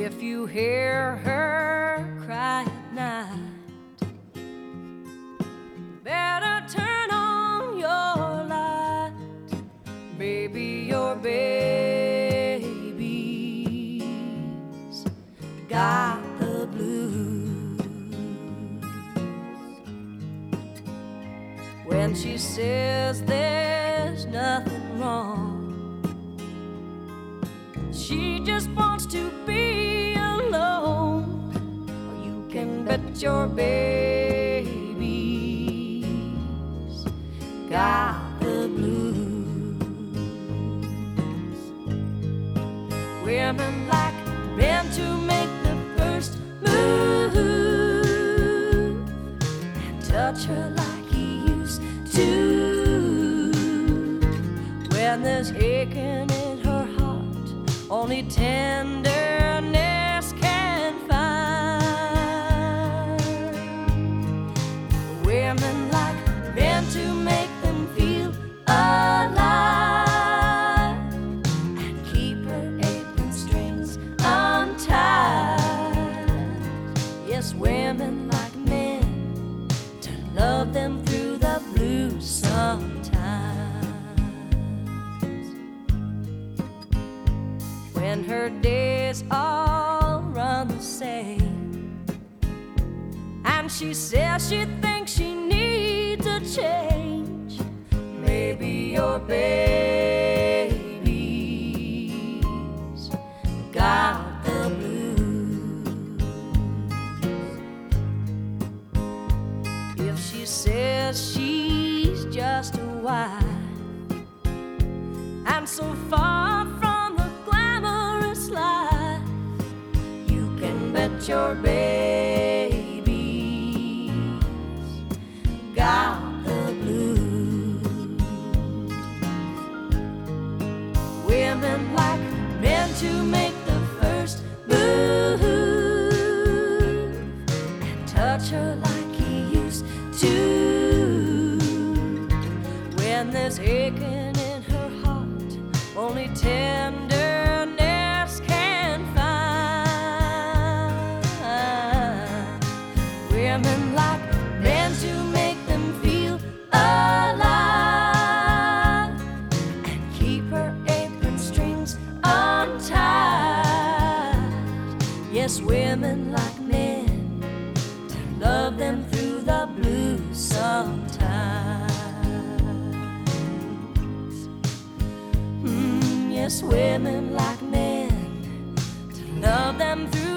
If you hear her cry at night, better turn on your light. Baby, your baby's got the blues. When she says there's nothing wrong, she just wants to be alone. Or you can bet your baby's got the blues. Women like men to make the first move and touch her like he used to. When there's aching in her heart, only tenderness can find. Women like men to make them feel alive and keep her apron strings untied. Yes, women like men to love them through the blues sometimes. When her days all run the same, and she says she thinks she needs a change, maybe your baby's got the blues. If she says she's just a wife and so far from the glamorous life, you can bet your baby's got the blues. Women like men to make the first move and touch her like he used to. When there's aching in her heart, only tenderness can find. Women like men to make them feel alive and keep her apron strings untied. Yes, women like men to love them through the blues sometimes. Yes, women like men to love them through